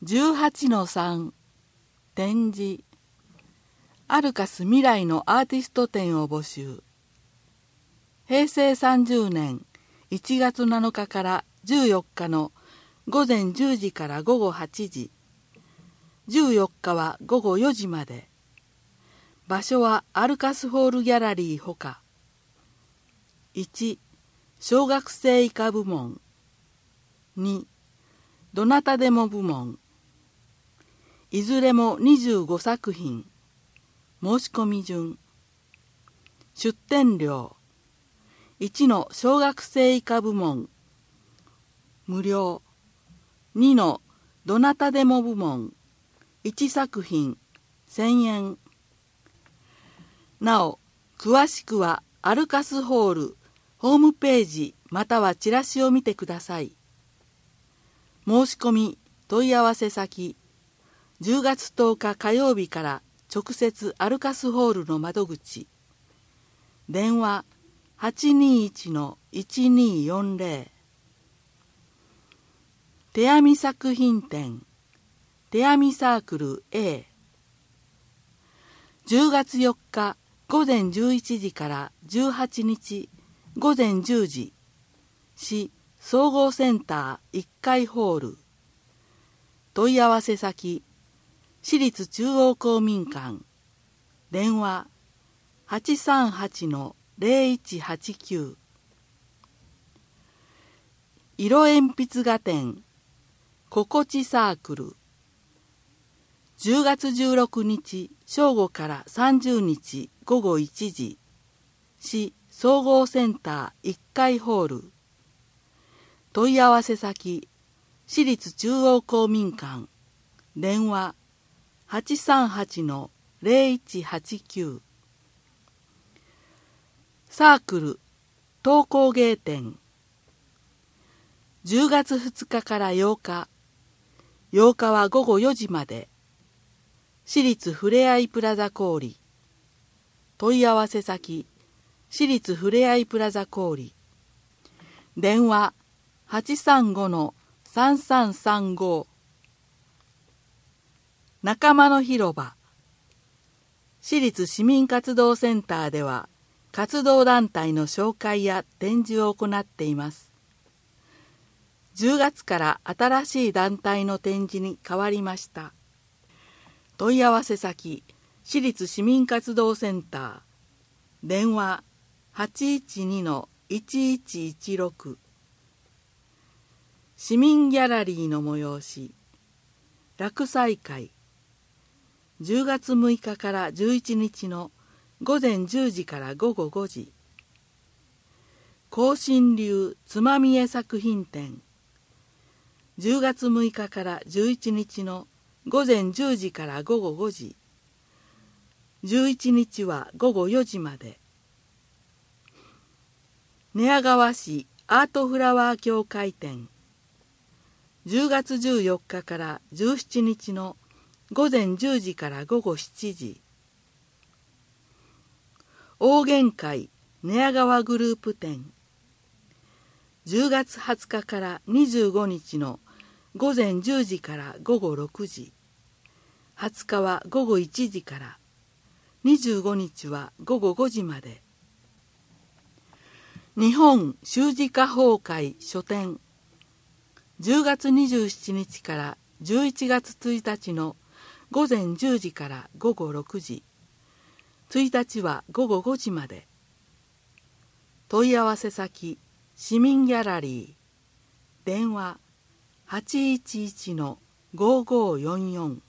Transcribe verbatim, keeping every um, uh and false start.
じゅうはちのさん 展示アルカス未来のアーティスト展を募集。へいせいさんじゅうねんいちがつなのかからじゅうよっかのごぜんじゅうじからごごはちじ、じゅうよっかはごごよじまで。場所はアルカスホールギャラリーほか。いち. 小学生以下部門。に. どなたでも部門。いずれもにじゅうごさくひん。申し込み順。出展料。いちの小学生以下部門。無料。にのどなたでも部門。いちさくひんせんえん。なお、詳しくはアルカスホールホームページまたはチラシを見てください。申し込み問い合わせ先、じゅうがつとおか火曜日から直接アルカスホールの窓口。電話 はちにいちのいちによんぜろ。手編み作品展、手編みサークル A。じゅうがつよっかごぜんじゅういちじからじゅうはちにちごぜんじゅうじ、市総合センターいっかいホール。問い合わせ先、市立中央公民館。電話 はちさんはちのぜろいちはちきゅう。色鉛筆画展、心地サークル。じゅうがつじゅうろくにち正午からさんじゅうにちごごいちじ、市総合センターいっかいホール。問い合わせ先、市立中央公民館。電話 はちさんはちのぜろいちはちきゅう。サークル陶工芸展。じゅうがつふつかからようか、ようかはごごよじまで。市立ふれあいプラザ小売。問い合わせ先、市立ふれあいプラザ小売。電話 はちさんごのさんさんさんご。仲間の広場。市立市民活動センターでは活動団体の紹介や展示を行っています。じゅうがつから新しい団体の展示に変わりました。問い合わせ先、市立市民活動センター。電話 はちいちにのいちいちいちろく。市民ギャラリーの催し、落彩会。じゅうがつむいかからじゅういちにちのごぜんじゅうじからごごごじ。庚申流つまみ絵作品展。じゅうがつむいかからじゅういちにちのごぜんじゅうじからごごごじ。じゅういちにちはごごよじまで。寝屋川市アートフラワー協会展。じゅうがつじゅうよっかからじゅうしちにちのごぜんじゅうじからごごしちじ。大玄会寝屋川グループ展。じゅうがつはつかからにじゅうごにちのごぜんじゅうじからごごろくじ。はつかはごごいちじから。にじゅうごにちはごごごじまで。日本習字家宝会書店。じゅうがつにじゅうしちにちからじゅういちがつついたちのごぜんじゅうじからごごろくじ。ついたちはごごごじまで。問い合わせ先、市民ギャラリー。電話 はちいちいちのごごよんよん。